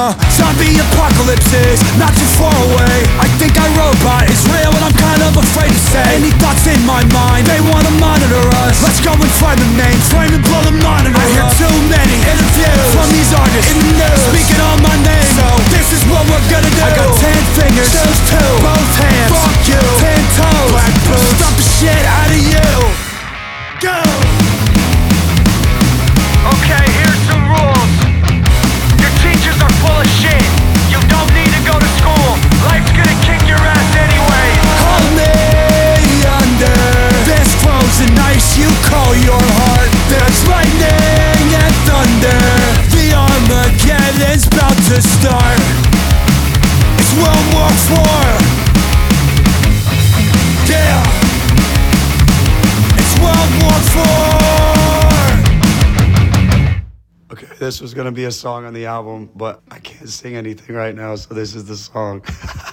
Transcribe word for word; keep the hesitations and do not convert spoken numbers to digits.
The zombie apocalypse is not too far away. I think our robot is real and I'm kind of afraid to say. Any thoughts in my mind, they wanna monitor us. Let's go and find the names, frame and blow the monitor. I hear too many interviews from these artists in the news speaking on my name, so this is what we're gonna do. I got ten fingers, choose two, both hands, fuck you, ten toes, black boots, stomp the shit out of you. Go! Okay, here's some rules. Your teachers are full of shit. You don't need to go to school. Life's gonna kick your ass anyway. Hold me under this frozen ice you call your heart. There's lightning and thunder. The Armageddon's about to start. It's World War Four. Yeah. It's World War Four. Okay, this was gonna be a song on the album, but I can't sing anything right now, so this is the song.